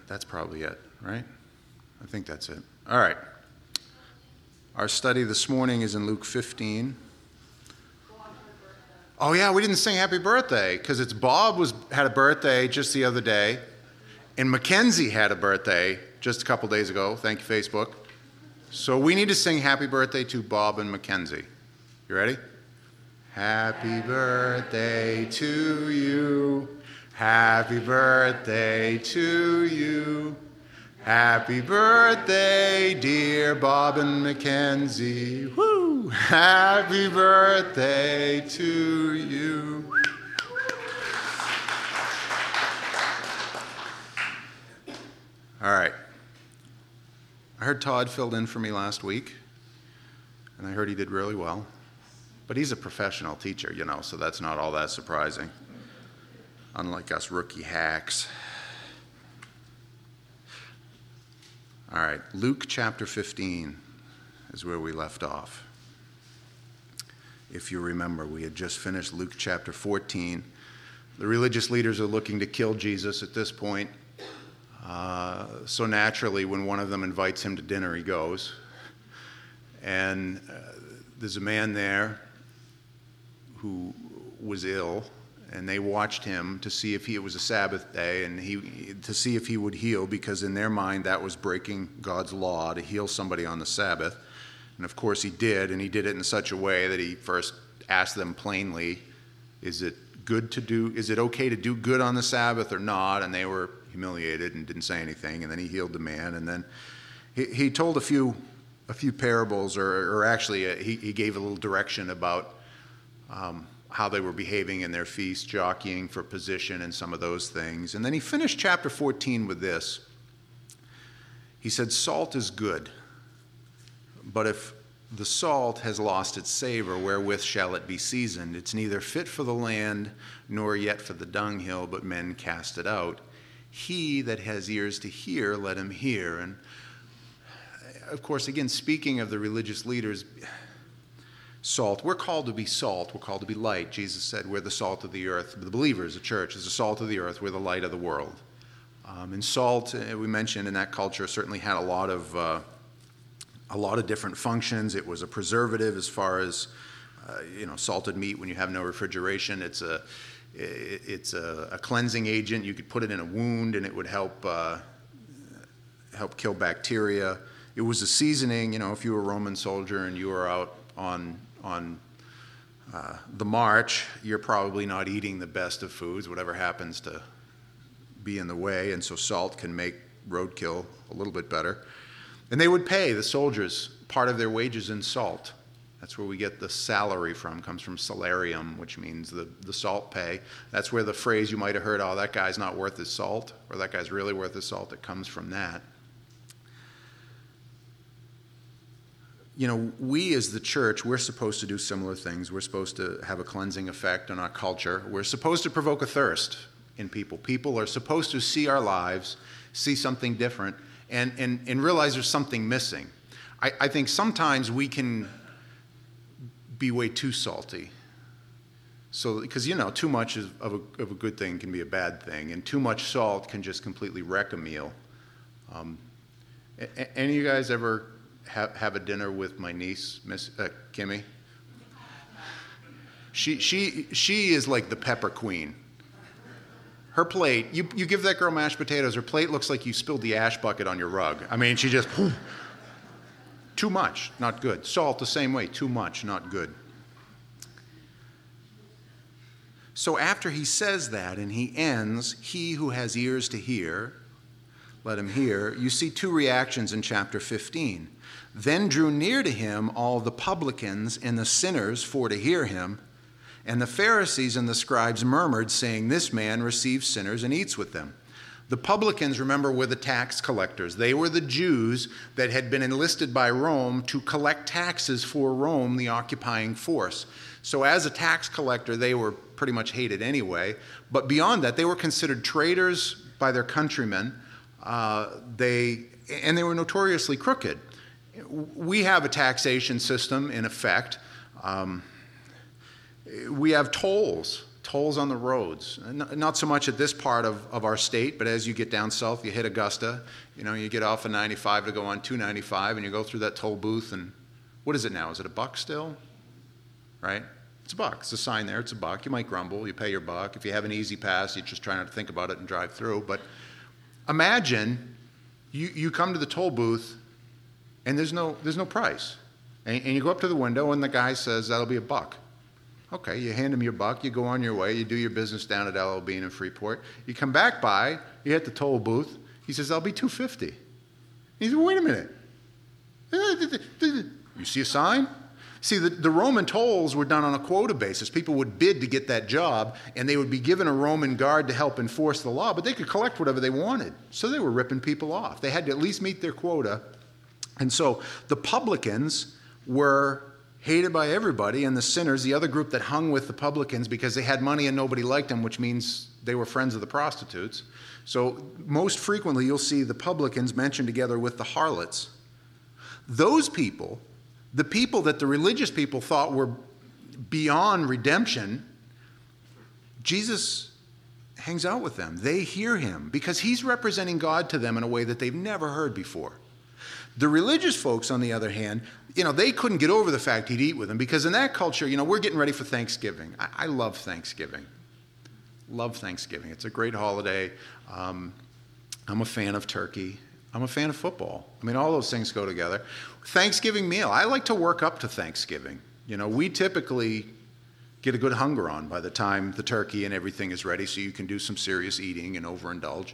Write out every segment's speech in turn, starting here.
That's probably it, right? I think that's it. All right. Our study this morning is in Luke 15. Oh yeah, we didn't sing happy birthday because it's Bob had a birthday just the other day, and Mackenzie had a birthday just a couple days ago. Thank you, Facebook. So we need to sing happy birthday to Bob and Mackenzie. You ready? Happy birthday to you. Happy birthday to you. Happy birthday, dear Bob and Mackenzie. Woo! Happy birthday to you. All right. I heard Todd filled in for me last week, and I heard he did really well. But he's a professional teacher, so that's not all that surprising. Unlike us rookie hacks. All right, Luke chapter 15 is where we left off. If you remember, we had just finished Luke chapter 14. The religious leaders are looking to kill Jesus at this point. So naturally, when one of them invites him to dinner, he goes. And there's a man there who was ill, and they watched him to see if it was a Sabbath day and to see if he would heal, because in their mind that was breaking God's law to heal somebody on the Sabbath. And of course he did, and he did it in such a way that he first asked them plainly, is it okay to do good on the Sabbath or not? And they were humiliated and didn't say anything. And then he healed the man, and then he told a few parables, or actually he gave a little direction about how they were behaving in their feast, jockeying for position and some of those things. And then he finished chapter 14 with this. He said, salt is good, but if the salt has lost its savor, wherewith shall it be seasoned? It's neither fit for the land, nor yet for the dunghill, but men cast it out. He that has ears to hear, let him hear. And of course, again, speaking of the religious leaders, salt. We're called to be salt. We're called to be light. Jesus said we're the salt of the earth. The believers, the church, is the salt of the earth. We're the light of the world. And salt, we mentioned in that culture, certainly had a lot of different functions. It was a preservative as far as salted meat when you have no refrigeration. It's a cleansing agent. You could put it in a wound and it would help kill bacteria. It was a seasoning. If you were a Roman soldier and you were out on the march, you're probably not eating the best of foods, whatever happens to be in the way, and so salt can make roadkill a little bit better. And they would pay the soldiers part of their wages in salt. That's where we get the salary from, comes from salarium, which means the salt pay. That's where the phrase you might have heard, oh, that guy's not worth his salt, or that guy's really worth his salt, it comes from that. We as the church, we're supposed to do similar things. We're supposed to have a cleansing effect on our culture. We're supposed to provoke a thirst in people. People are supposed to see our lives, see something different, and realize there's something missing. I think sometimes we can be way too salty. So, because, too much of a good thing can be a bad thing, and too much salt can just completely wreck a meal. Any of you guys ever have a dinner with my niece, Miss Kimmy? She is like the pepper queen. Her plate, you give that girl mashed potatoes, her plate looks like you spilled the ash bucket on your rug. I mean, she just, too much, not good. Salt the same way, too much, not good. So after he says that and he ends, he who has ears to hear, let him hear, you see two reactions in chapter 15. Then drew near to him all the publicans and the sinners for to hear him. And the Pharisees and the scribes murmured, saying, this man receives sinners and eats with them. The publicans, remember, were the tax collectors. They were the Jews that had been enlisted by Rome to collect taxes for Rome, the occupying force. So as a tax collector, they were pretty much hated anyway. But beyond that, they were considered traitors by their countrymen. They were notoriously crooked. We have a taxation system in effect. We have tolls tolls on the roads. Not so much at this part of our state, but as you get down south, you hit Augusta, you get off of 95 to go on 295, and you go through that toll booth, and what is it now? Is it $1 still? Right? It's $1. It's a sign there. It's $1. You might grumble. You pay your $1. If you have an easy pass, you just try not to think about it and drive through. But imagine you come to the toll booth, and there's no price. And you go up to the window, and the guy says, that'll be $1. Okay, you hand him your $1, you go on your way, you do your business down at L.L. Bean in Freeport. You come back by, you hit the toll booth, he says, that'll be $2.50. He says, wait a minute. You see a sign? See, the Roman tolls were done on a quota basis. People would bid to get that job, and they would be given a Roman guard to help enforce the law, but they could collect whatever they wanted. So they were ripping people off. They had to at least meet their quota. And so the publicans were hated by everybody, and the sinners, the other group that hung with the publicans because they had money and nobody liked them, which means they were friends of the prostitutes. So most frequently you'll see the publicans mentioned together with the harlots. Those people, the people that the religious people thought were beyond redemption, Jesus hangs out with them. They hear him because he's representing God to them in a way that they've never heard before. The religious folks, on the other hand, they couldn't get over the fact he'd eat with them because in that culture, we're getting ready for Thanksgiving. I love Thanksgiving. Love Thanksgiving. It's a great holiday. I'm a fan of turkey. I'm a fan of football. All those things go together. Thanksgiving meal. I like to work up to Thanksgiving. We typically get a good hunger on by the time the turkey and everything is ready so you can do some serious eating and overindulge.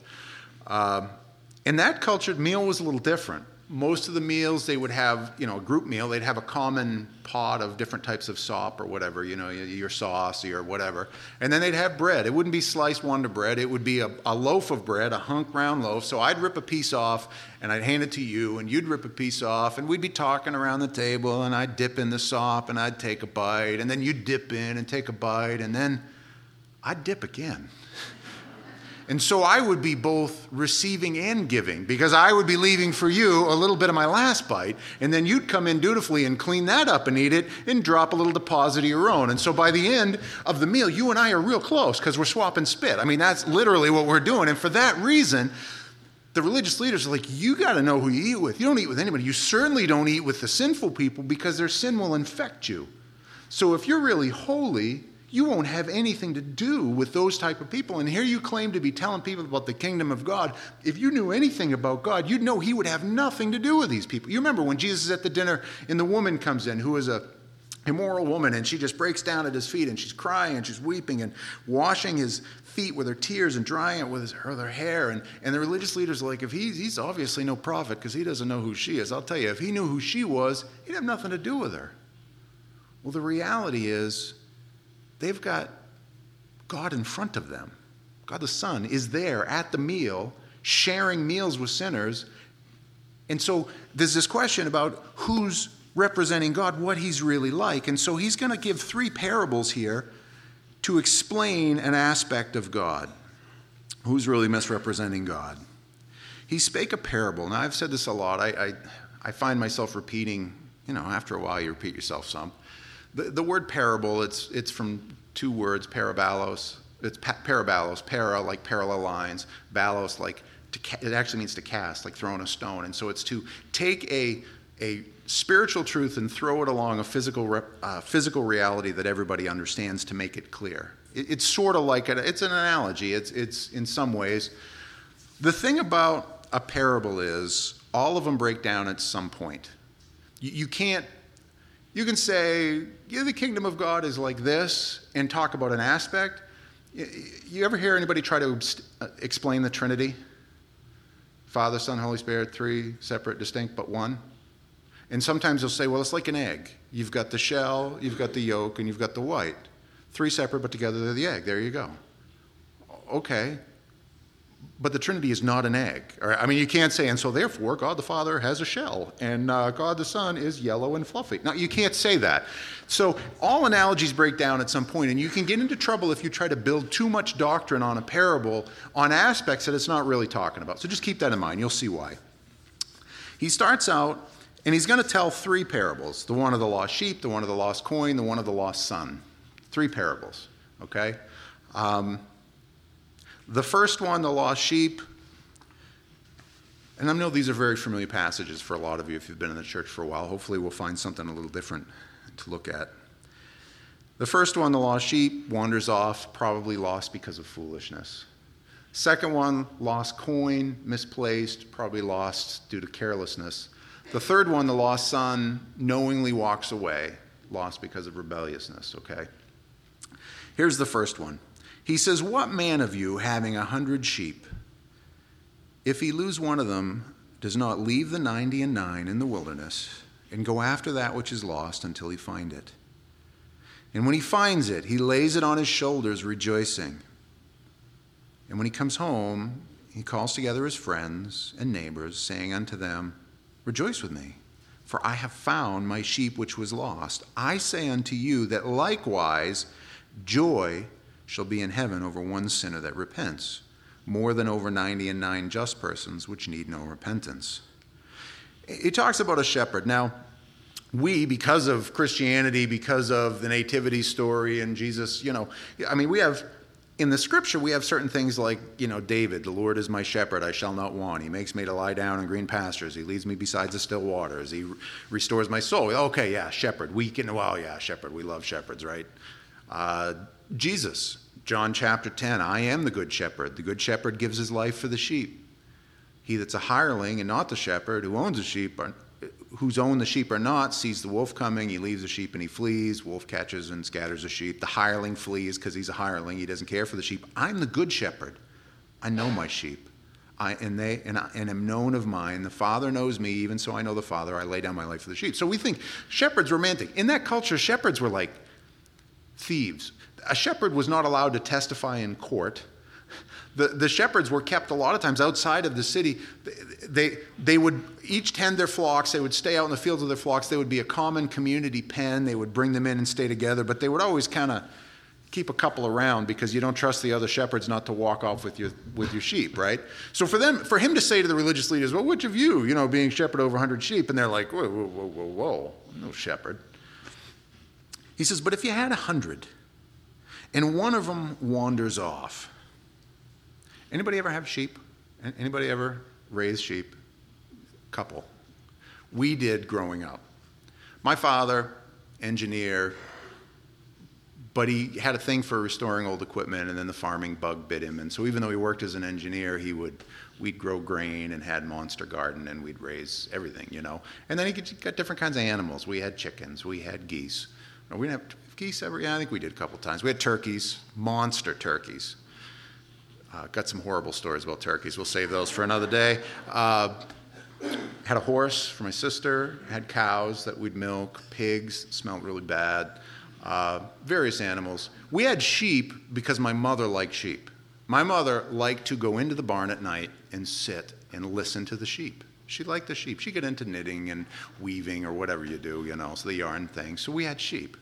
In that culture, meal was a little different. Most of the meals, they would have, a group meal. They'd have a common pot of different types of sop or whatever, your sauce or whatever. And then they'd have bread. It wouldn't be sliced Wonder bread. It would be a loaf of bread, a hunk round loaf. So I'd rip a piece off, and I'd hand it to you, and you'd rip a piece off, and we'd be talking around the table, and I'd dip in the sop, and I'd take a bite, and then you'd dip in and take a bite, and then I'd dip again. And so I would be both receiving and giving because I would be leaving for you a little bit of my last bite, and then you'd come in dutifully and clean that up and eat it and drop a little deposit of your own. And so by the end of the meal, you and I are real close because we're swapping spit. That's literally what we're doing. And for that reason, the religious leaders are like, you got to know who you eat with. You don't eat with anybody. You certainly don't eat with the sinful people because their sin will infect you. So if you're really holy, you won't have anything to do with those type of people. And here you claim to be telling people about the kingdom of God. If you knew anything about God, you'd know he would have nothing to do with these people. You remember when Jesus is at the dinner and the woman comes in who is a immoral woman, and she just breaks down at his feet and she's crying and she's weeping and washing his feet with her tears and drying it with her hair. And the religious leaders are like, if he's obviously no prophet because he doesn't know who she is. I'll tell you, if he knew who she was, he'd have nothing to do with her. Well, the reality is, they've got God in front of them. God the Son is there at the meal, sharing meals with sinners. And so there's this question about who's representing God, what he's really like. And so he's going to give 3 parables here to explain an aspect of God. Who's really misrepresenting God? He spake a parable. Now, I've said this a lot. I find myself repeating, after a while you repeat yourself some. The word parable, it's from 2 words, parabalos. It's parabalos, para like parallel lines, balos like it actually means to cast, like throwing a stone. And so it's to take a spiritual truth and throw it along a physical reality that everybody understands to make it clear. It's sort of like it's an analogy. It's in some ways. The thing about a parable is all of them break down at some point. You can say, the kingdom of God is like this, and talk about an aspect. You ever hear anybody try to explain the Trinity? Father, Son, Holy Spirit, 3 separate, distinct, but one. And sometimes they'll say, well, it's like an egg. You've got the shell, you've got the yolk, and you've got the white. 3 separate, but together they're the egg. There you go. Okay. But the Trinity is not an egg. You can't say, and so therefore God the Father has a shell, and God the Son is yellow and fluffy. No, you can't say that. So all analogies break down at some point, and you can get into trouble if you try to build too much doctrine on a parable on aspects that it's not really talking about. So just keep that in mind. You'll see why. He starts out, and he's going to tell 3 parables. The one of the lost sheep, the one of the lost coin, the one of the lost son. 3 parables, okay? The first one, the lost sheep, and I know these are very familiar passages for a lot of you if you've been in the church for a while. Hopefully we'll find something a little different to look at. The first one, the lost sheep, wanders off, probably lost because of foolishness. Second one, lost coin, misplaced, probably lost due to carelessness. The third one, the lost son, knowingly walks away, lost because of rebelliousness, okay? Here's the first one. He says, "What man of you, having 100 sheep, if he lose one of them, does not leave the 99 in the wilderness and go after that which is lost until he find it? And when he finds it, he lays it on his shoulders, rejoicing. And when he comes home, he calls together his friends and neighbors, saying unto them, Rejoice with me, for I have found my sheep which was lost. I say unto you that likewise joy shall be in heaven over one sinner that repents, more than over 99 just persons which need no repentance." He talks about a shepherd. Now, we, because of Christianity, because of the nativity story and Jesus, we have, in the scripture, we have certain things like, David, "The Lord is my shepherd, I shall not want. He makes me to lie down in green pastures. He leads me beside the still waters. He restores my soul." Okay, yeah, shepherd. Shepherd. We love shepherds, right? Jesus, John chapter 10, "I am the good shepherd. The good shepherd gives his life for the sheep. He that's a hireling and not the shepherd, who owns the sheep, whose own the sheep are not, sees the wolf coming, he leaves the sheep and he flees. Wolf catches and scatters the sheep. The hireling flees because he's a hireling. He doesn't care for the sheep. I'm the good shepherd. I know my sheep. I am known of mine. The Father knows me, even so I know the Father. I lay down my life for the sheep." So we think shepherds romantic. In that culture, shepherds were like thieves. A shepherd was not allowed to testify in court. The shepherds were kept a lot of times outside of the city. They would each tend their flocks. They would stay out in the fields of their flocks. They would be a common community pen. They would bring them in and stay together, but they would always kind of keep a couple around because you don't trust the other shepherds not to walk off with your sheep, right? So for him to say to the religious leaders, "Well, which of you, being shepherd over 100 sheep," and they're like, whoa, no shepherd. He says, "But if you had 100 and one of them wanders off." Anybody ever have sheep? Anybody ever raise sheep? Couple. We did growing up. My father, engineer, but he had a thing for restoring old equipment, and then the farming bug bit him. And so even though he worked as an engineer, we'd grow grain and had monster garden, and we'd raise everything, And then he got different kinds of animals. We had chickens. We had geese. We didn't have geese ever? Yeah, I think we did a couple times. We had turkeys, monster turkeys. Got some horrible stories about turkeys. We'll save those for another day. Had a horse for my sister. Had cows that we'd milk. Pigs, smelled really bad. Various animals. We had sheep because my mother liked sheep. My mother liked to go into the barn at night and sit and listen to the sheep. She liked the sheep. She'd get into knitting and weaving or whatever you do, so the yarn thing. So we had sheep.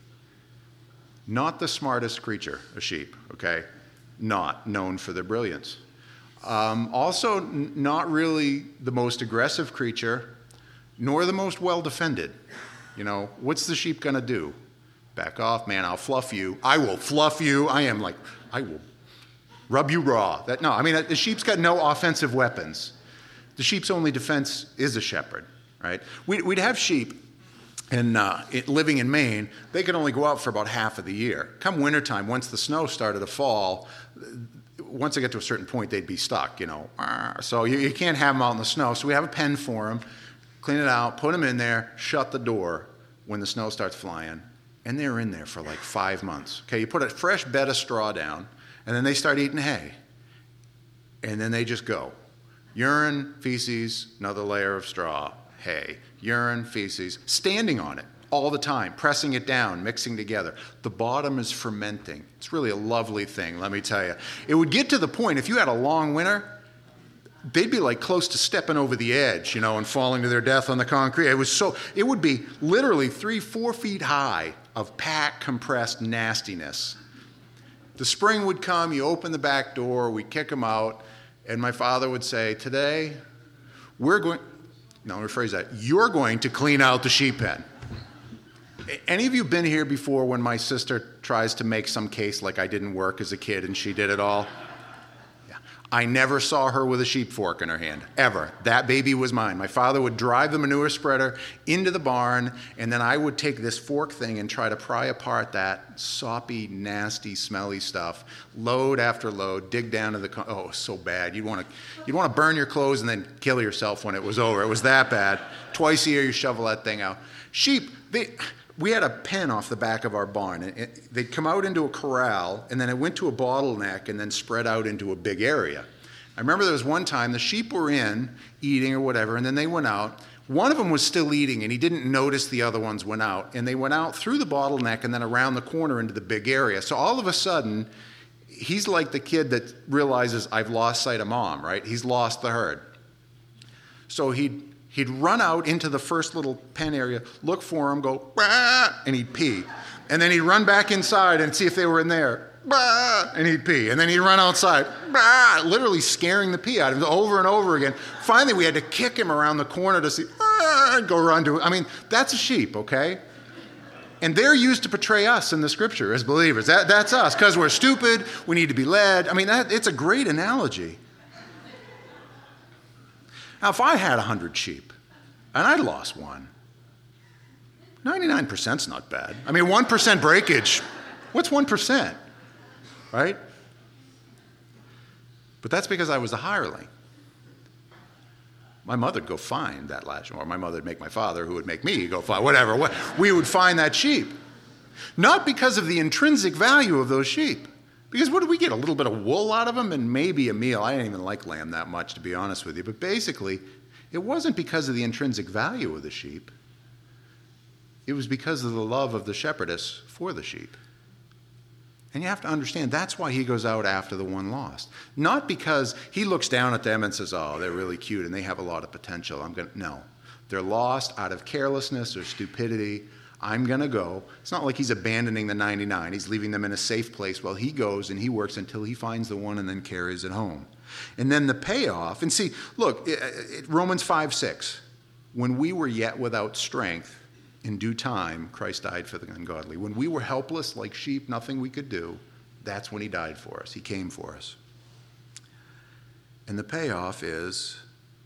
Not the smartest creature, a sheep, okay? Not known for their brilliance. Also, not really the most aggressive creature, nor the most well-defended. What's the sheep going to do? Back off, man, I'll fluff you. I will fluff you. I will rub you raw. The sheep's got no offensive weapons. The sheep's only defense is a shepherd, right? We'd have sheep, and living in Maine, they could only go out for about half of the year. Come wintertime, once the snow started to fall, once they get to a certain point, they'd be stuck, So you can't have them out in the snow. So we have a pen for them, clean it out, put them in there, shut the door when the snow starts flying, and they're in there for like 5 months. Okay, you put a fresh bed of straw down, and then they start eating hay, and then they just go. Urine, feces, another layer of straw, hay. Urine, feces, standing on it all the time, pressing it down, mixing together. The bottom is fermenting. It's really a lovely thing, let me tell you. It would get to the point, if you had a long winter, they'd be like close to stepping over the edge, and falling to their death on the concrete. It would be literally 3-4 feet high of packed, compressed nastiness. The spring would come, you open the back door, we kick them out, and my father would say, "Today, you're going to clean out the sheep pen." Any of you been here before when my sister tries to make some case like I didn't work as a kid and she did it all? Yeah. I never saw her with a sheep fork in her hand, ever. That baby was mine. My father would drive the manure spreader into the barn, and then I would take this fork thing and try to pry apart that soppy, nasty, smelly stuff, load after load, dig down to the... Oh, it was so bad. You'd want to burn your clothes and then kill yourself when it was over. It was that bad. Twice a year, you shovel that thing out. Sheep, we had a pen off the back of our barn. They'd come out into a corral, and then it went to a bottleneck and then spread out into a big area. I remember there was one time the sheep were in eating or whatever, and then they went out. One of them was still eating, and he didn't notice the other ones went out. And they went out through the bottleneck and then around the corner into the big area. So all of a sudden, he's like the kid that realizes, I've lost sight of mom, right? He's lost the herd. So he'd run out into the first little pen area, look for him, go, bah, and he'd pee. And then he'd run back inside and see if they were in there, bah, and he'd pee. And then he'd run outside, bah, literally scaring the pee out of him over and over again. Finally, we had to kick him around the corner to see, and go run to it. I mean, that's a sheep, okay? And they're used to portray us in the scripture as believers. That's us, because we're stupid, we need to be led. I mean, it's a great analogy. Now, if I had 100 sheep, and I'd lost one, 99%'s not bad. I mean, 1% breakage, what's 1%, right? But that's because I was a hireling. My mother'd go find that last sheep, or my mother'd make my father, who would make me go find, whatever. We would find that sheep. Not because of the intrinsic value of those sheep. Because what did we get? A little bit of wool out of them and maybe a meal. I didn't even like lamb that much, to be honest with you. But basically, it wasn't because of the intrinsic value of the sheep. It was because of the love of the shepherdess for the sheep. And you have to understand, that's why he goes out after the one lost. Not because he looks down at them and says, oh, they're really cute and they have a lot of potential. No. They're lost out of carelessness or stupidity. I'm going to go. It's not like he's abandoning the 99. He's leaving them in a safe place while he goes and he works until he finds the one and then carries it home. And then the payoff, and see, look, Romans 5:6, when we were yet without strength, in due time, Christ died for the ungodly. When we were helpless like sheep, nothing we could do, that's when he died for us. He came for us. And the payoff is,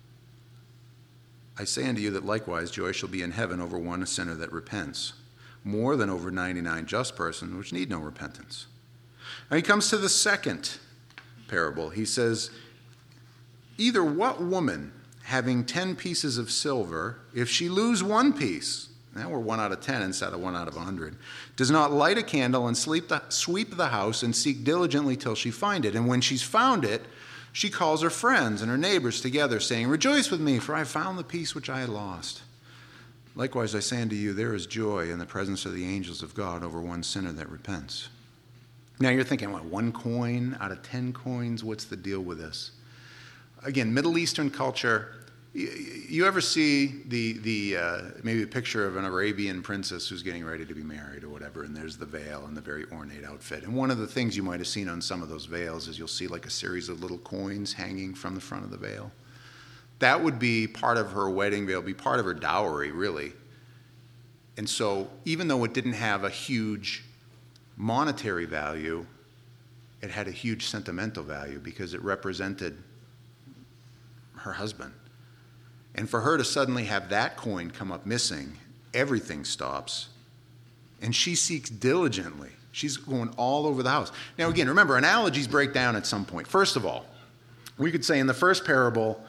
I say unto you that likewise joy shall be in heaven over one sinner that repents, more than over 99 just persons which need no repentance. Now he comes to the second parable. He says, either what woman, having 10 pieces of silver, if she lose one piece, now we're 1 out of 10 instead of 1 out of 100, does not light a candle and sweep the house and seek diligently till she find it. And when she's found it, she calls her friends and her neighbors together, saying, rejoice with me, for I have found the piece which I had lost. Likewise, I say unto you, there is joy in the presence of the angels of God over one sinner that repents. Now you're thinking, what, 1 coin out of 10 coins? What's the deal with this? Again, Middle Eastern culture, you ever see maybe a picture of an Arabian princess who's getting ready to be married or whatever, and there's the veil and the very ornate outfit. And one of the things you might have seen on some of those veils is you'll see like a series of little coins hanging from the front of the veil. That would be part of her wedding veil, be part of her dowry, really. And so even though it didn't have a huge monetary value, it had a huge sentimental value because it represented her husband. And for her to suddenly have that coin come up missing, everything stops. And she seeks diligently. She's going all over the house. Now again, remember, analogies break down at some point. First of all, we could say in the first parable,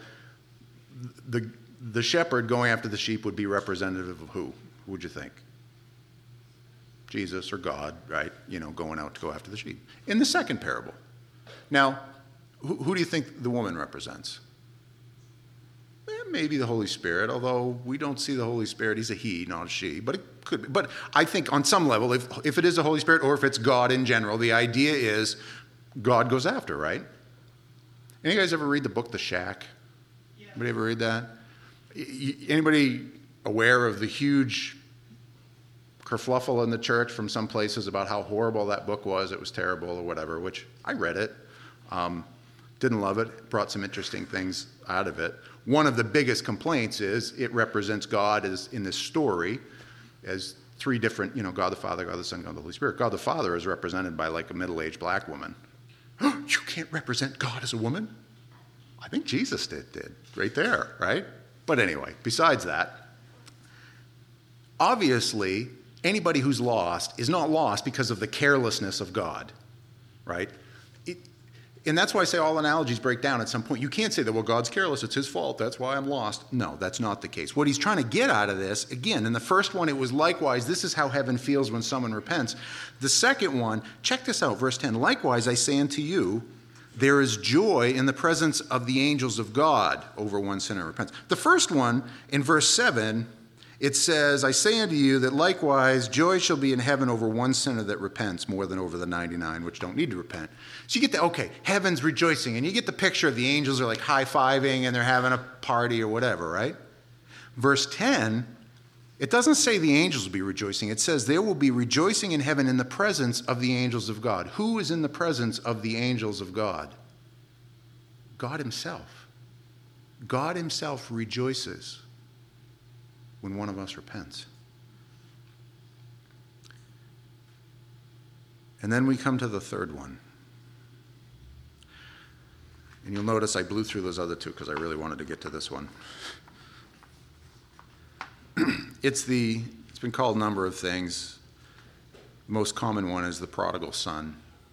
the shepherd going after the sheep would be representative of who? Who would you think? Jesus or God, right? Going out to go after the sheep. In the second parable. Now, who do you think the woman represents? Maybe the Holy Spirit, although we don't see the Holy Spirit. He's a he, not a she, but it could be. But I think on some level, if it is the Holy Spirit or if it's God in general, the idea is God goes after, right? Any guys ever read the book The Shack? Yeah. Anybody ever read that? Anybody aware of the huge kerfluffle in the church from some places about how horrible that book was? It was terrible or whatever, which I read it. Didn't love it. Brought some interesting things out of it. One of the biggest complaints is it represents God as in this story as three different, God the Father, God the Son, God the Holy Spirit. God the Father is represented by like a middle-aged black woman. You can't represent God as a woman? I think Jesus did right there, right? But anyway, besides that, obviously, anybody who's lost is not lost because of the carelessness of God, right? And that's why I say all analogies break down at some point. You can't say that, well, God's careless, it's his fault, that's why I'm lost. No, that's not the case. What he's trying to get out of this, again, in the first one, it was likewise, this is how heaven feels when someone repents. The second one, check this out, verse 10, likewise I say unto you, there is joy in the presence of the angels of God over one sinner who repents. The first one, in verse 7, it says, I say unto you that likewise joy shall be in heaven over one sinner that repents more than over the 99 which don't need to repent. So you get heaven's rejoicing, and you get the picture of the angels are like high-fiving and they're having a party or whatever, right? Verse 10, it doesn't say the angels will be rejoicing. It says there will be rejoicing in heaven in the presence of the angels of God. Who is in the presence of the angels of God? God himself. God himself rejoices when one of us repents. And then we come to the third one. And you'll notice I blew through those other two because I really wanted to get to this one. It's been called a number of things. The most common one is the prodigal son.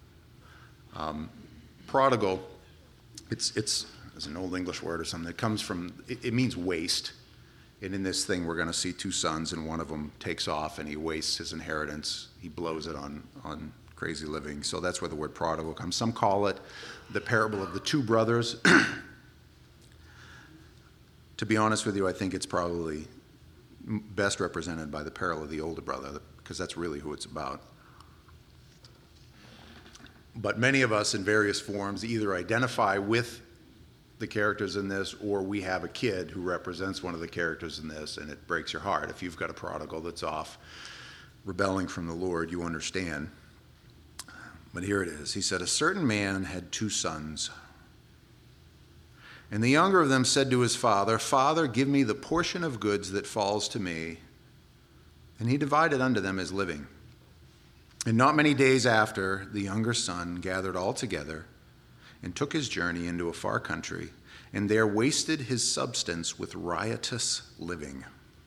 Prodigal, it's an old English word or something. It comes from, it means waste. And in this thing, we're going to see two sons, and one of them takes off, and he wastes his inheritance. He blows it on crazy living. So that's where the word prodigal comes. Some call it the parable of the two brothers. To be honest with you, I think it's probably best represented by the parable of the older brother, because that's really who it's about. But many of us in various forms either identify with the characters in this, or we have a kid who represents one of the characters in this, and it breaks your heart. If you've got a prodigal that's off rebelling from the Lord, you understand. But here it is. He said, a certain man had two sons. And the younger of them said to his father, Father, give me the portion of goods that falls to me. And he divided unto them his living. And not many days after, the younger son gathered all together and took his journey into a far country, and there wasted his substance with riotous living.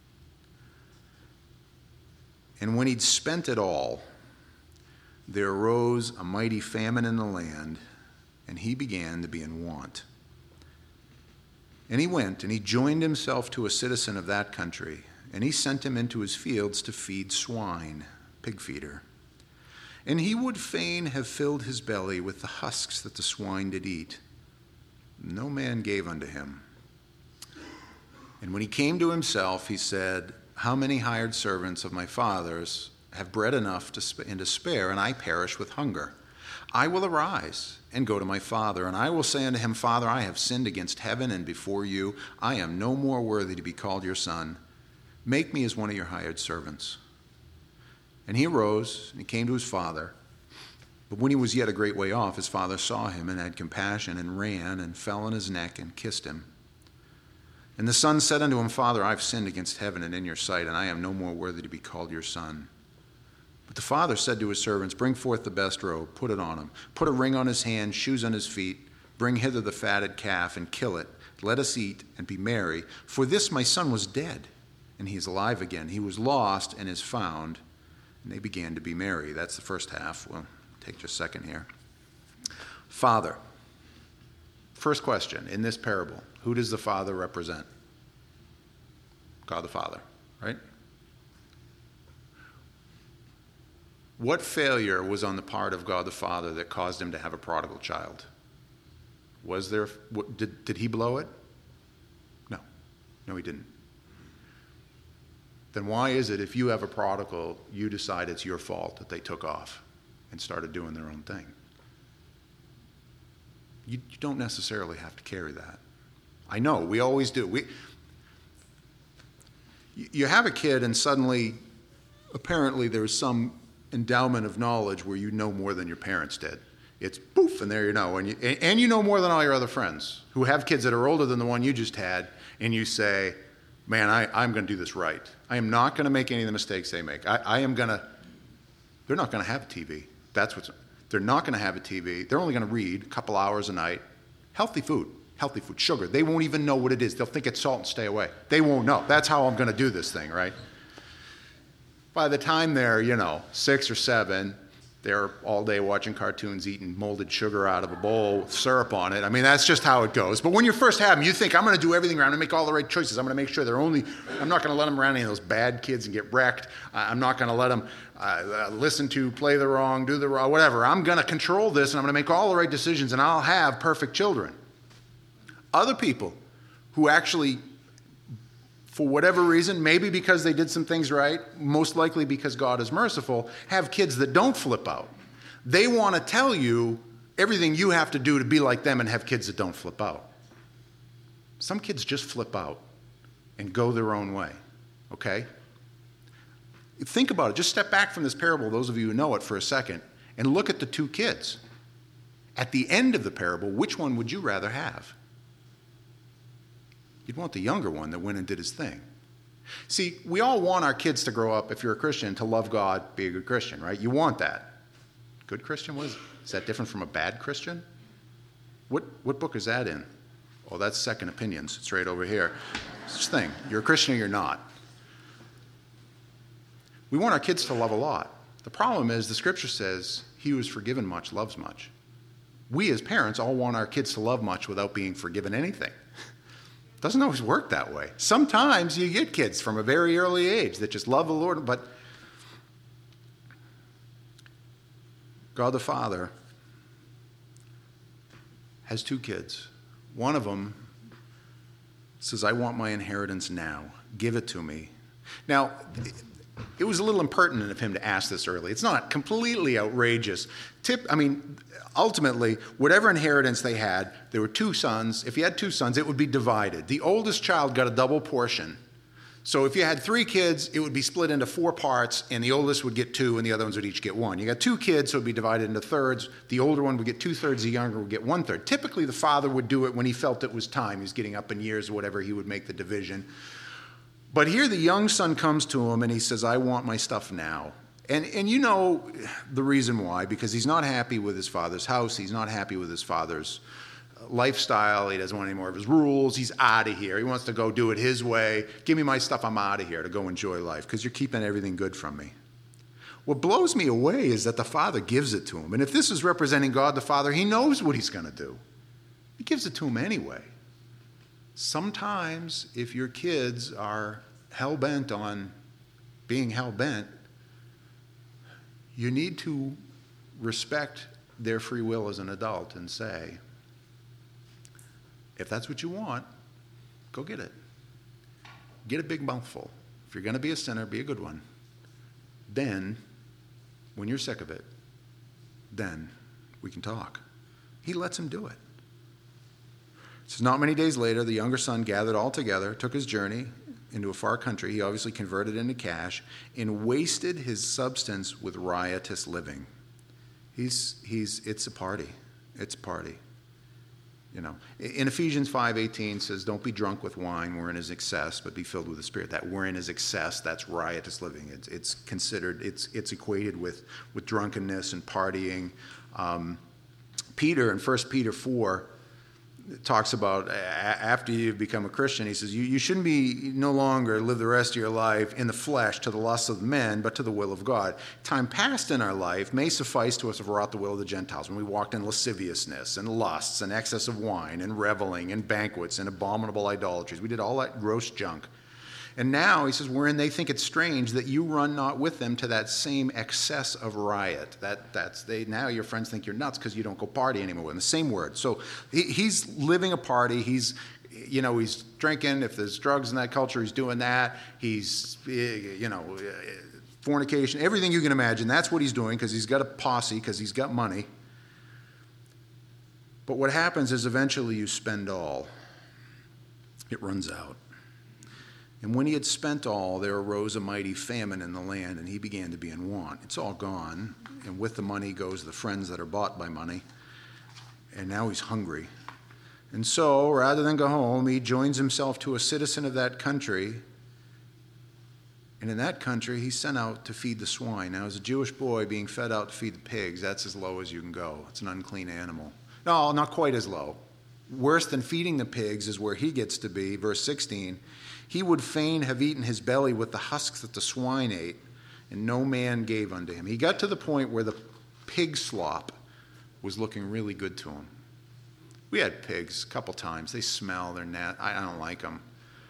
And when he'd spent it all, there arose a mighty famine in the land, and he began to be in want. And he went, and he joined himself to a citizen of that country, and he sent him into his fields to feed swine, pig feeder. And he would fain have filled his belly with the husks that the swine did eat. No man gave unto him. And when he came to himself, he said, How many hired servants of my father's have bread enough and to spare, and I perish with hunger? I will arise and go to my father, and I will say unto him, Father, I have sinned against heaven and before you. I am no more worthy to be called your son. Make me as one of your hired servants. And he arose, and he came to his father. But when he was yet a great way off, his father saw him, and had compassion, and ran, and fell on his neck, and kissed him. And the son said unto him, Father, I have sinned against heaven and in your sight, and I am no more worthy to be called your son. But the father said to his servants, Bring forth the best robe, put it on him. Put a ring on his hand, shoes on his feet. Bring hither the fatted calf, and kill it. Let us eat, and be merry. For this my son was dead, and he is alive again. He was lost, and is found. And they began to be merry. That's the first half. We'll take just a second here. Father. First question in this parable. Who does the Father represent? God the Father, right? What failure was on the part of God the Father that caused him to have a prodigal child? Was there, did he blow it? No. No, he didn't. Then why is it if you have a prodigal, you decide it's your fault that they took off and started doing their own thing? You don't necessarily have to carry that. I know, we always do. You have a kid and suddenly, apparently there's some endowment of knowledge where you know more than your parents did. It's poof, and there you know. And you know more than all your other friends who have kids that are older than the one you just had, and you say, man, I'm going to do this right. I am not going to make any of the mistakes they make. They're not going to have a TV. They're not going to have a TV. They're only going to read a couple hours a night. Healthy food, sugar. They won't even know what it is. They'll think it's salt and stay away. They won't know. That's how I'm going to do this thing, right? By the time they're, 6 or 7, they're all day watching cartoons, eating molded sugar out of a bowl with syrup on it. I mean, that's just how it goes. But when you first have them, you think, I'm going to do everything around and make all the right choices. I'm going to make sure I'm not going to let them around any of those bad kids and get wrecked. I'm not going to let them play the wrong, do the wrong, whatever. I'm going to control this, and I'm going to make all the right decisions, and I'll have perfect children. Other people who actually, for whatever reason, maybe because they did some things right, most likely because God is merciful, have kids that don't flip out. They want to tell you everything you have to do to be like them and have kids that don't flip out. Some kids just flip out and go their own way, okay? Think about it. Just step back from this parable, those of you who know it, for a second, and look at the 2 kids. At the end of the parable, which one would you rather have? You'd want the younger one that went and did his thing. See, we all want our kids to grow up, if you're a Christian, to love God, be a good Christian, right? You want that. Good Christian, what is it? Is that different from a bad Christian? What book is that in? Oh, that's Second Opinions. It's right over here. It's this thing. You're a Christian or you're not. We want our kids to love a lot. The problem is the scripture says, he who is forgiven much loves much. We as parents all want our kids to love much without being forgiven anything. It doesn't always work that way. Sometimes you get kids from a very early age that just love the Lord, but God the Father has 2 kids. One of them says, I want my inheritance now. Give it to me. Now, it was a little impertinent of him to ask this early. It's not completely outrageous. Ultimately, whatever inheritance they had, there were 2 sons. If you had 2 sons, it would be divided. The oldest child got a double portion. So if you had 3 kids, it would be split into 4 parts, and the oldest would get 2, and the other ones would each get 1. You got 2 kids, so it would be divided into thirds. The older one would get 2/3, the younger would get 1/3. Typically, the father would do it when he felt it was time. He was getting up in years or whatever, he would make the division. But here the young son comes to him, and he says, I want my stuff now. And you know the reason why, because he's not happy with his father's house. He's not happy with his father's lifestyle. He doesn't want any more of his rules. He's out of here. He wants to go do it his way. Give me my stuff. I'm out of here to go enjoy life because you're keeping everything good from me. What blows me away is that the father gives it to him. And if this is representing God the Father, he knows what he's going to do. He gives it to him anyway. Sometimes if your kids are hell-bent on being hell-bent, you need to respect their free will as an adult and say, if that's what you want, go get it. Get a big mouthful. If you're going to be a sinner, be a good one. Then, when you're sick of it, then we can talk. He lets him do it. It says, not many days later, the younger son gathered all together, took his journey into a far country. He obviously converted into cash and wasted his substance with riotous living. It's a party. It's a party. You know, in Ephesians 5:18 says, don't be drunk with wine wherein is excess, but be filled with the Spirit. That wherein is excess, that's riotous living. It's considered, it's equated with drunkenness and partying. Peter in 1 Peter 4 talks about after you've become a Christian, he says, you shouldn't be no longer live the rest of your life in the flesh to the lusts of men, but to the will of God. Time past in our life may suffice to us if we're out the will of the Gentiles, when we walked in lasciviousness and lusts and excess of wine and reveling and banquets and abominable idolatries. We did all that gross junk. And now, he says, wherein they think it strange that you run not with them to that same excess of riot. Now your friends think you're nuts because you don't go party anymore with them. The same word. So he's living a party. He's drinking. If there's drugs in that culture, he's doing that. He's, fornication, everything you can imagine. That's what he's doing because he's got a posse, because he's got money. But what happens is eventually you spend all. It runs out. And when he had spent all, there arose a mighty famine in the land, and he began to be in want. It's all gone, and with the money goes the friends that are bought by money. And now he's hungry. And so, rather than go home, he joins himself to a citizen of that country. And in that country, he's sent out to feed the swine. Now, as a Jewish boy being fed out to feed the pigs, that's as low as you can go. It's an unclean animal. No, not quite as low. Worse than feeding the pigs is where he gets to be. Verse 16, he would fain have eaten his belly with the husks that the swine ate, and no man gave unto him. He got to the point where the pig slop was looking really good to him. We had pigs a couple times. They smell, they're I don't like them.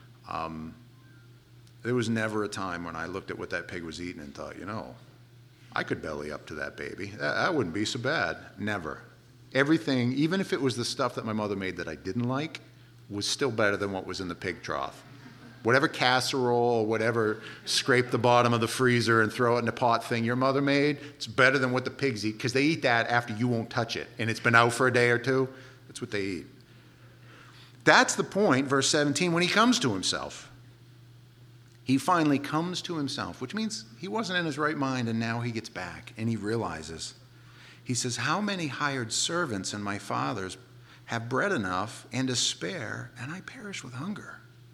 There was never a time when I looked at what that pig was eating and thought, I could belly up to that baby. That wouldn't be so bad. Never. Everything, even if it was the stuff that my mother made that I didn't like, was still better than what was in the pig trough. Whatever casserole, whatever, scrape the bottom of the freezer and throw it in the pot thing your mother made, it's better than what the pigs eat, because they eat that after you won't touch it, and it's been out for a day or two. That's what they eat. That's the point, verse 17, when he comes to himself. He finally comes to himself, which means he wasn't in his right mind, and now he gets back, and he realizes. He says, how many hired servants in my father's have bread enough and to spare, and I perish with hunger?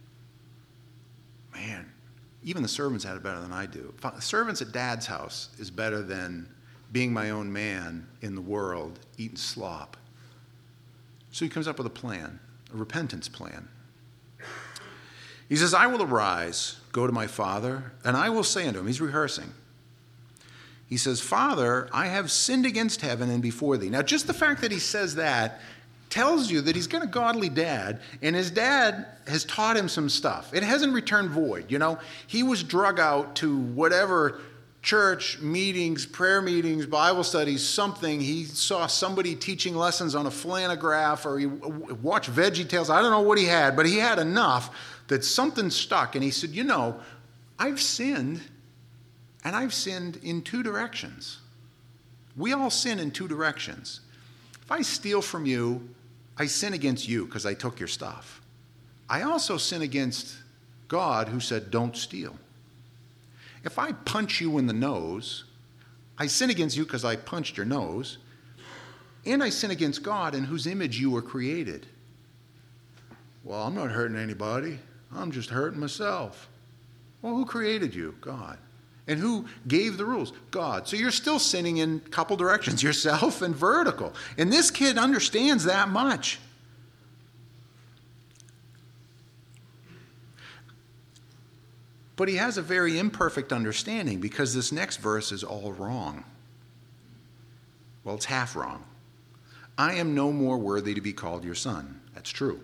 Man, even the servants had it better than I do. Servants at Dad's house is better than being my own man in the world, eating slop. So he comes up with a plan, a repentance plan. He says, I will arise, go to my father, and I will say unto him, he's rehearsing. He says, Father, I have sinned against heaven and before thee. Now, just the fact that he says that tells you that he's got a godly dad, and his dad has taught him some stuff. It hasn't returned void. He was drug out to whatever church meetings, prayer meetings, Bible studies, something. He saw somebody teaching lessons on a flannelgraph, or he watched VeggieTales. I don't know what he had, but he had enough that something stuck. And he said, I've sinned, and I've sinned in two directions. We all sin in two directions. If I steal from you, I sin against you because I took your stuff. I also sin against God, who said, don't steal. If I punch you in the nose, I sin against you because I punched your nose, and I sin against God, in whose image you were created. Well, I'm not hurting anybody. I'm just hurting myself. Well, who created you? God. And who gave the rules? God. So you're still sinning in a couple directions, yourself and vertical. And this kid understands that much. But he has a very imperfect understanding, because this next verse is all wrong. Well, it's half wrong. I am no more worthy to be called your son. That's true.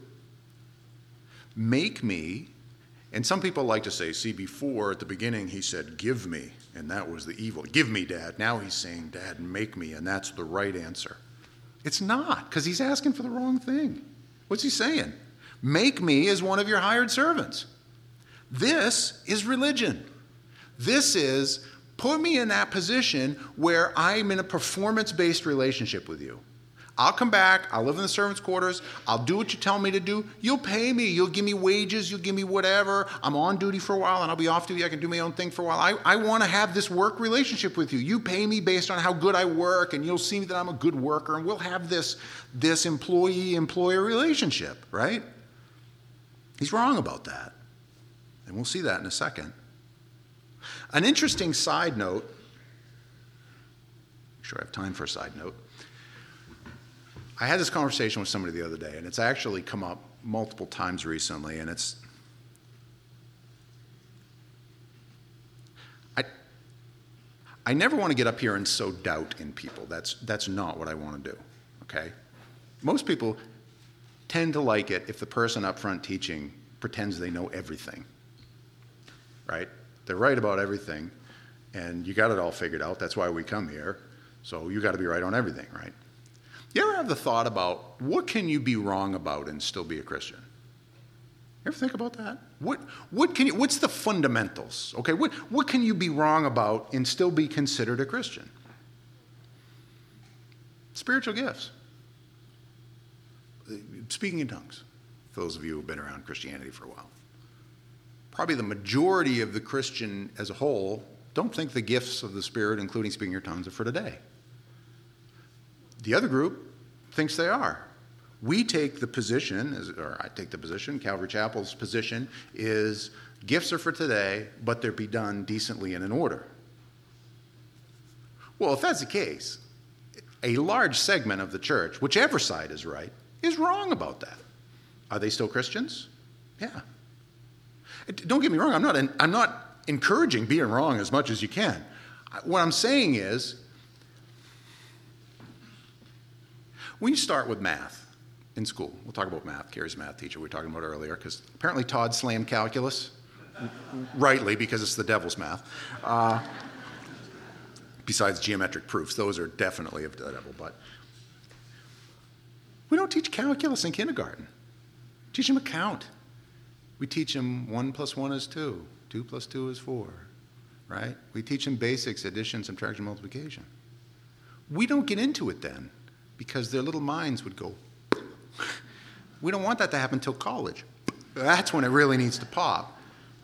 Make me. And some people like to say, see, before, at the beginning, he said, give me, and that was the evil. Give me, Dad. Now he's saying, Dad, make me, and that's the right answer. It's not, because he's asking for the wrong thing. What's he saying? Make me as one of your hired servants. This is religion. This is, put me in that position where I'm in a performance-based relationship with you. I'll come back, I'll live in the servants' quarters, I'll do what you tell me to do, you'll pay me, you'll give me wages, you'll give me whatever, I'm on duty for a while and I'll be off duty, I can do my own thing for a while. I want to have this work relationship with you. You pay me based on how good I work, and you'll see that I'm a good worker, and we'll have this employee-employer relationship, right? He's wrong about that, and we'll see that in a second. An interesting side note, I'm sure I have time for a side note. I had this conversation with somebody the other day, and it's actually come up multiple times recently, and it's, I never want to get up here and sow doubt in people. That's not what I want to do, okay? Most people tend to like it if the person up front teaching pretends they know everything, right? They're right about everything, and you got it all figured out. That's why we come here, so you got to be right on everything, right? You ever have the thought about what can you be wrong about and still be a Christian? You ever think about that? What's the fundamentals? Okay, what can you be wrong about and still be considered a Christian? Spiritual gifts. Speaking in tongues, for those of you who have been around Christianity for a while. Probably the majority of the Christian as a whole don't think the gifts of the Spirit, including speaking in tongues, are for today. The other group thinks they are. We take the position, or I take the position, Calvary Chapel's position is gifts are for today, but they're be done decently and in order. Well, if that's the case, a large segment of the church, whichever side is right, is wrong about that. Are they still Christians? Yeah. Don't get me wrong, I'm not encouraging being wrong as much as you can. What I'm saying is, when you start with math in school, we'll talk about math, Carrie's a math teacher we were talking about earlier, because apparently Todd slammed calculus, rightly, because it's the devil's math. Besides geometric proofs, those are definitely of the devil, but we don't teach calculus in kindergarten. We teach them a count. We teach them 1 + 1 is 2, 2 + 2 is 4, right? We teach them basics, addition, subtraction, multiplication. We don't get into it then, because their little minds would go. We don't want that to happen until college. That's when it really needs to pop.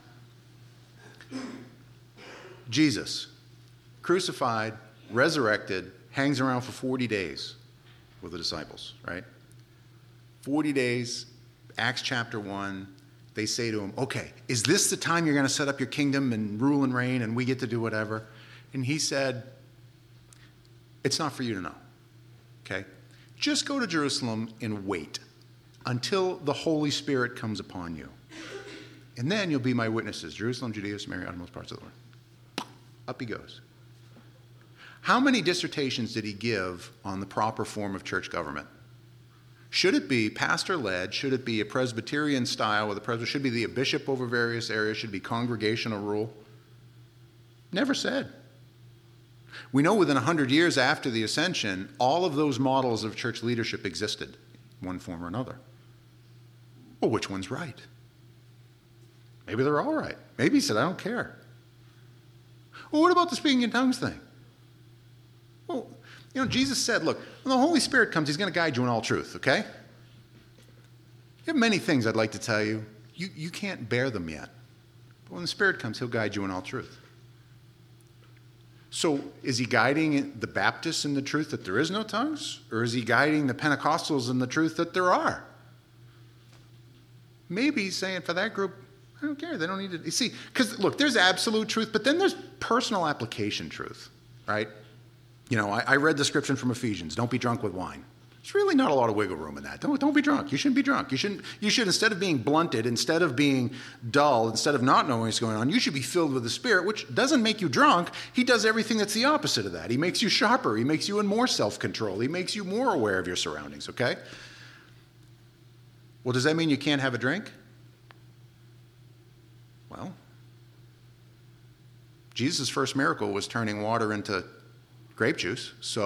Jesus, crucified, resurrected, hangs around for 40 days with the disciples, right? 40 days, Acts chapter 1, they say to him, okay, is this the time you're going to set up your kingdom and rule and reign and we get to do whatever? And he said, it's not for you to know, okay? Just go to Jerusalem and wait until the Holy Spirit comes upon you. And then you'll be my witnesses, Jerusalem, Judea, Samaria, uttermost parts of the world. Up he goes. How many dissertations did he give on the proper form of church government? Should it be pastor-led? Should it be a Presbyterian style with a presbyter? Should it be a bishop over various areas? Should it be congregational rule? Never said. We know within 100 years after the ascension, all of those models of church leadership existed in one form or another. Well, which one's right? Maybe they're all right. Maybe he said, I don't care. Well, what about the speaking in tongues thing? Well, Jesus said, look, when the Holy Spirit comes, he's going to guide you in all truth, okay? You have many things I'd like to tell you. You can't bear them yet. But when the Spirit comes, he'll guide you in all truth. So is he guiding the Baptists in the truth that there is no tongues? Or is he guiding the Pentecostals in the truth that there are? Maybe he's saying for that group, I don't care. They don't need to. You see, because look, there's absolute truth, but then there's personal application truth, right? I read the description from Ephesians. Don't be drunk with wine. There's really not a lot of wiggle room in that. Don't be drunk. You shouldn't be drunk. You should, instead of being blunted, instead of being dull, instead of not knowing what's going on, you should be filled with the Spirit, which doesn't make you drunk. He does everything that's the opposite of that. He makes you sharper. He makes you in more self-control. He makes you more aware of your surroundings, okay? Well, does that mean you can't have a drink? Well, Jesus' first miracle was turning water into grape juice. So,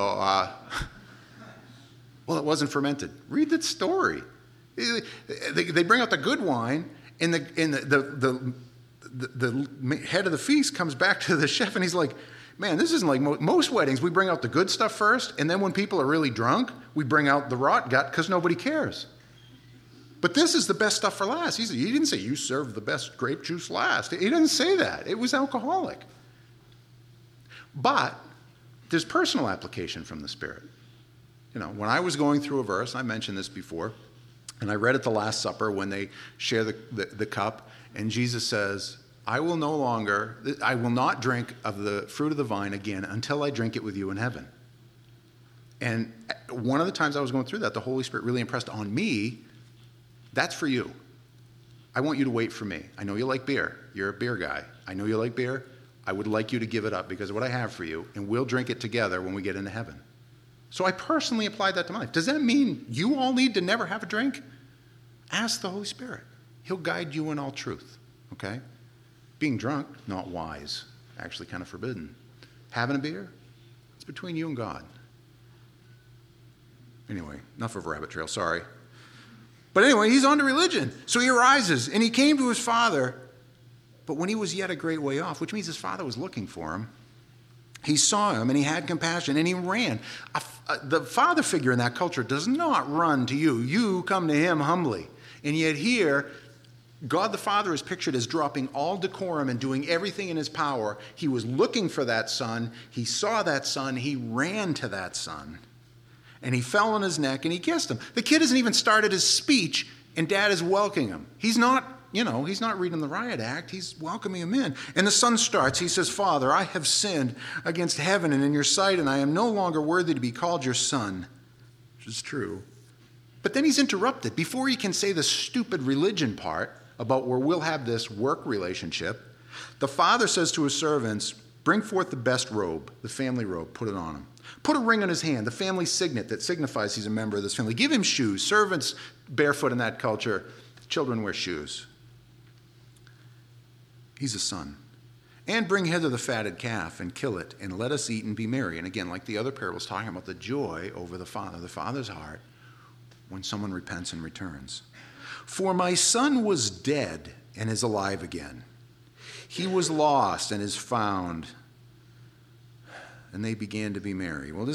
well, it wasn't fermented. Read that story. They bring out the good wine, and the head of the feast comes back to the chef, and he's like, man, this isn't like most weddings. We bring out the good stuff first, and then when people are really drunk, we bring out the rot gut because nobody cares. But this is the best stuff for last. He didn't say you serve the best grape juice last. He didn't say that. It was alcoholic. But there's personal application from the Spirit. When I was going through a verse, I mentioned this before, and I read at the Last Supper when they share the cup, and Jesus says, I will not drink of the fruit of the vine again until I drink it with you in heaven. And one of the times I was going through that, the Holy Spirit really impressed on me, that's for you. I want you to wait for me. I know you like beer. You're a beer guy. I know you like beer. I would like you to give it up because of what I have for you, and we'll drink it together when we get into heaven. So I personally applied that to my life. Does that mean you all need to never have a drink? Ask the Holy Spirit. He'll guide you in all truth, okay? Being drunk, not wise. Actually kind of forbidden. Having a beer, it's between you and God. Anyway, enough of a rabbit trail, sorry. But anyway, he's on to religion. So he arises, and he came to his father, but when he was yet a great way off, which means his father was looking for him, he saw him, and he had compassion, and he ran. The father figure in that culture does not run to you. You come to him humbly. And yet here, God the Father is pictured as dropping all decorum and doing everything in his power. He was looking for that son. He saw that son. He ran to that son. And he fell on his neck and he kissed him. The kid hasn't even started his speech, and Dad is welcoming him. He's not reading the riot act. He's welcoming him in. And the son starts. He says, "Father, I have sinned against heaven and in your sight, and I am no longer worthy to be called your son," which is true. But then he's interrupted. Before he can say the stupid religion part about where we'll have this work relationship, the father says to his servants, "Bring forth the best robe, the family robe, put it on him. Put a ring on his hand, the family signet that signifies he's a member of this family. Give him shoes." Servants barefoot in that culture. Children wear shoes. He's a son. "And bring hither the fatted calf and kill it, and let us eat and be merry." And again, like the other parables, talking about the joy over the father's heart when someone repents and returns. "For my son was dead and is alive again. He was lost and is found." And they began to be merry. Well,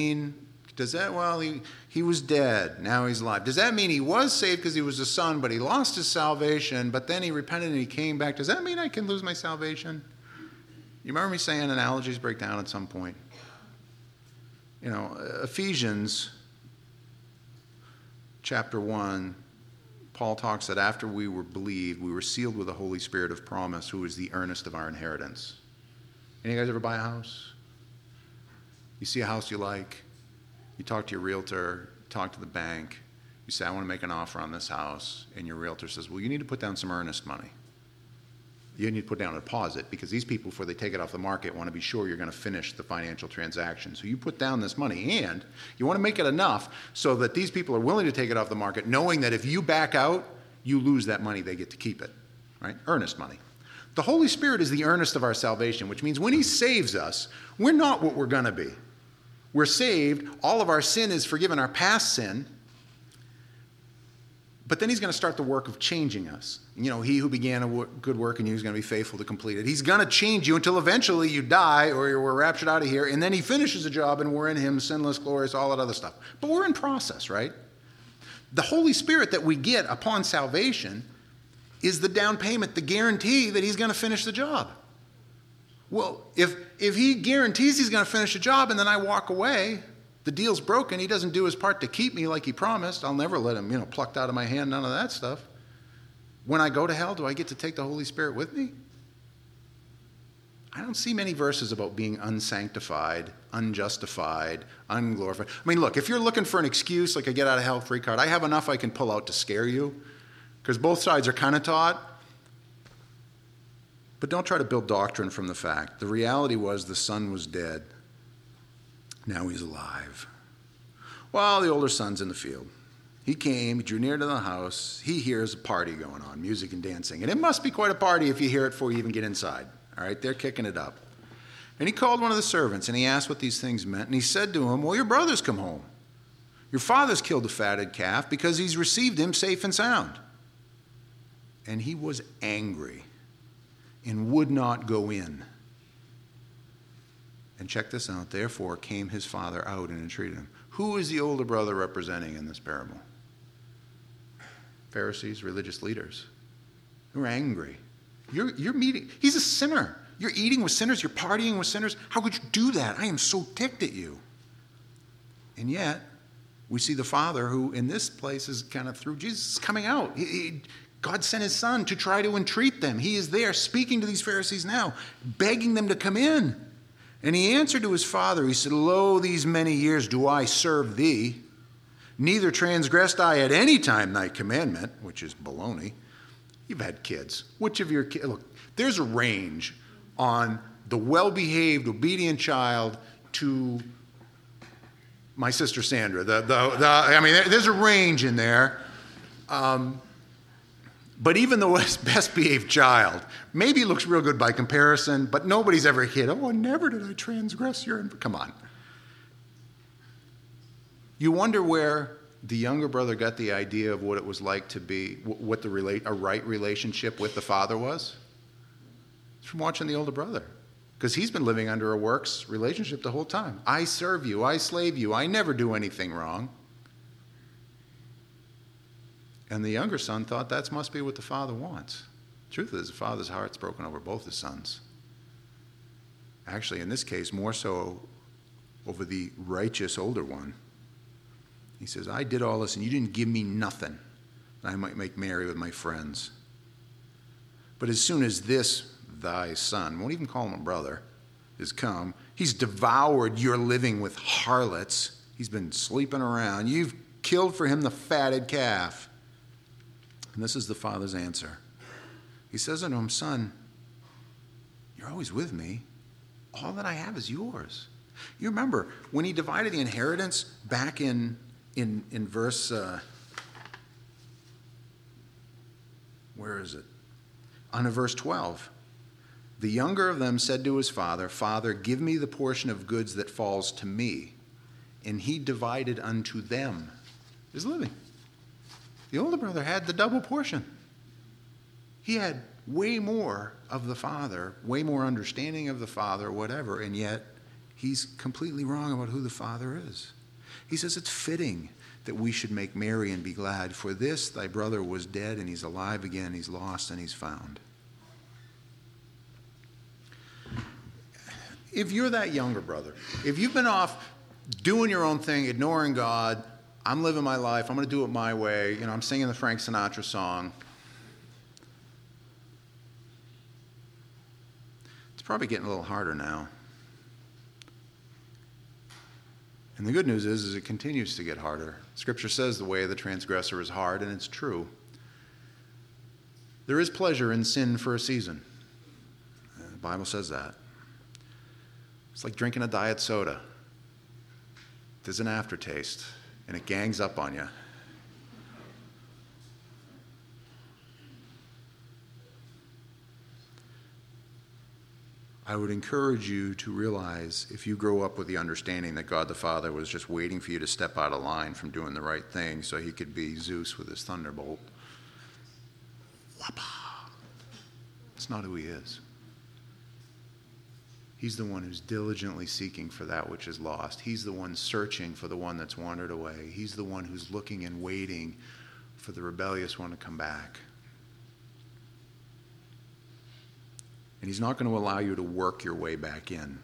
he was dead, now he's alive. Does that mean he was saved because he was a son, but he lost his salvation, but then he repented and he came back? Does that mean I can lose my salvation? You remember me saying analogies break down at some point? Ephesians chapter 1, Paul talks that after we were believed, we were sealed with the Holy Spirit of promise, who is the earnest of our inheritance. Any of you guys ever buy a house? You see a house you like, you talk to your realtor, talk to the bank, you say, "I want to make an offer on this house," and your realtor says, "Well, you need to put down some earnest money. You need to put down a deposit, because these people, before they take it off the market, want to be sure you're going to finish the financial transaction. So you put down this money, and you want to make it enough so that these people are willing to take it off the market, knowing that if you back out, you lose that money, they get to keep it." Right? Earnest money. The Holy Spirit is the earnest of our salvation, which means when he saves us, we're not what we're going to be. We're saved, all of our sin is forgiven, our past sin, but then he's going to start the work of changing us. He who began a good work in you is going to be faithful to complete it. He's going to change you until eventually you die or we're raptured out of here, and then he finishes the job and we're in him, sinless, glorious, all that other stuff. But we're in process, right? The Holy Spirit that we get upon salvation is the down payment, the guarantee that he's going to finish the job. Well, if he guarantees he's going to finish the job and then I walk away, the deal's broken. He doesn't do his part to keep me like he promised. I'll never let him, plucked out of my hand, none of that stuff. When I go to hell, do I get to take the Holy Spirit with me? I don't see many verses about being unsanctified, unjustified, unglorified. I mean, look, if you're looking for an excuse, like a get out of hell free card, I have enough I can pull out to scare you, because both sides are kind of taught. But don't try to build doctrine from the fact. The reality was the son was dead. Now he's alive. Well, the older son's in the field. He came, he drew near to the house. He hears a party going on, music and dancing. And it must be quite a party if you hear it before you even get inside. All right, they're kicking it up. And he called one of the servants, and he asked what these things meant. And he said to him, "Well, your brother's come home. Your father's killed a fatted calf because he's received him safe and sound." And he was angry and would not go in. And check this out. Therefore came his father out and entreated him. Who is the older brother representing in this parable? Pharisees, religious leaders. Who are angry. You're meeting. He's a sinner. You're eating with sinners. You're partying with sinners. How could you do that? I am so ticked at you. And yet, we see the Father, who in this place is kind of through Jesus, is coming out. God sent his son to try to entreat them. He is there speaking to these Pharisees now, begging them to come in. And he answered to his father, he said, "Lo, these many years do I serve thee. Neither transgressed I at any time thy commandment," which is baloney. You've had kids. Which of your kids? Look, there's a range on the well-behaved, obedient child to my sister Sandra. There's a range in there. But even the best behaved child maybe looks real good by comparison, but nobody's ever hit, "Oh, never did I transgress your..." Come on. You wonder where the younger brother got the idea of what it was like to be, what a right relationship with the father was? It's from watching the older brother. Because he's been living under a works relationship the whole time. I serve you, I slave you, I never do anything wrong. And the younger son thought that must be what the father wants. Truth is, the father's heart's broken over both his sons. Actually, in this case, more so over the righteous older one He says, I did all this and you didn't give me nothing that I might make merry with my friends. But as soon as this thy son, won't even call him a brother, is come, he's devoured your living with harlots. He's been sleeping around. You've killed for him the fatted calf. And this is the father's answer. He says unto him, son, you're always with me. All that I have is yours. You remember when he divided the inheritance back in verse, where is it? On verse 12. The younger of them said to his father, Father, give me the portion of goods that falls to me. And he divided unto them his living. The older brother had the double portion. He had way more of the father, way more understanding of the father, whatever, and yet he's completely wrong about who the father is. He says it's fitting that we should make merry and be glad, for this thy brother was dead and he's alive again, he's lost and he's found. If you're that younger brother, if you've been off doing your own thing, ignoring God, I'm living my life, I'm going to do it my way, I'm singing the Frank Sinatra song, it's probably getting a little harder now. And the good news is it continues to get harder. Scripture says the way of the transgressor is hard, and it's true. There is pleasure in sin for a season. The Bible says that. It's like drinking a diet soda. There's an aftertaste, and it gangs up on you. I would encourage you to realize, if you grow up with the understanding that God the Father was just waiting for you to step out of line from doing the right thing so he could be Zeus with his thunderbolt, it's not who he is. He's the one who's diligently seeking for that which is lost. He's the one searching for the one that's wandered away. He's the one who's looking and waiting for the rebellious one to come back. And he's not going to allow you to work your way back in.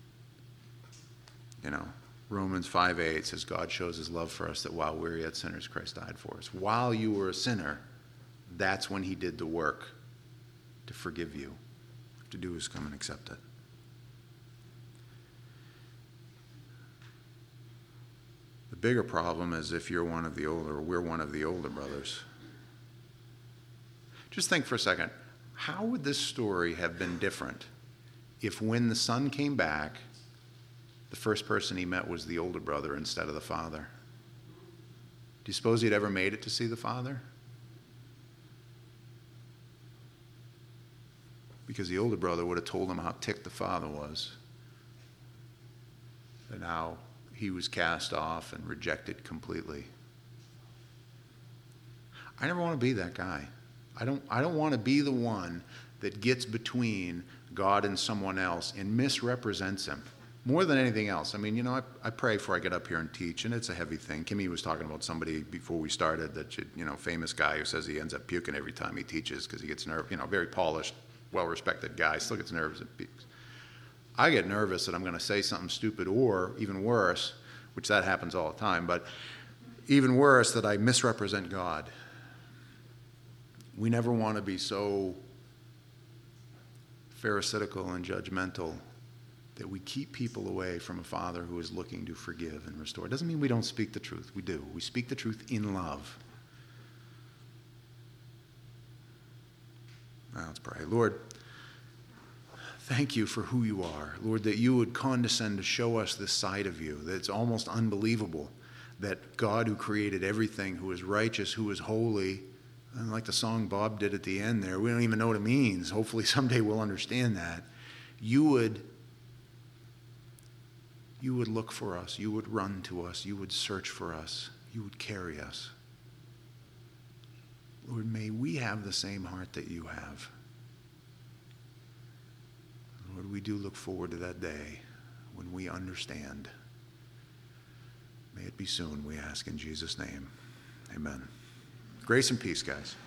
Romans 5:8 says God shows his love for us that while we were yet sinners, Christ died for us. While you were a sinner, that's when he did the work to forgive you. All you have to do is come and accept it. The bigger problem is if you're one of the older, or we're one of the older brothers. Just think for a second. How would this story have been different if when the son came back, the first person he met was the older brother instead of the father? Do you suppose he'd ever made it to see the father? Because the older brother would have told him how ticked the father was and how he was cast off and rejected completely. I never want to be that guy. I don't want to be the one that gets between God and someone else and misrepresents him more than anything else. I pray before I get up here and teach, and it's a heavy thing. Kimmy was talking about somebody before we started that famous guy who says he ends up puking every time he teaches because he gets nervous. Very polished, well-respected guy, still gets nervous and pukes. I get nervous that I'm going to say something stupid, or even worse, which that happens all the time, but even worse, that I misrepresent God. We never want to be so pharisaical and judgmental that we keep people away from a Father who is looking to forgive and restore. It doesn't mean we don't speak the truth. We do. We speak the truth in love. Now let's pray. Lord, thank you for who you are. Lord, that you would condescend to show us this side of you, that it's almost unbelievable that God who created everything, who is righteous, who is holy, and like the song Bob did at the end there, we don't even know what it means. Hopefully someday we'll understand that. You would look for us. You would run to us. You would search for us. You would carry us. Lord, may we have the same heart that you have. Lord, we do look forward to that day when we understand. May it be soon, we ask in Jesus' name. Amen. Grace and peace, guys.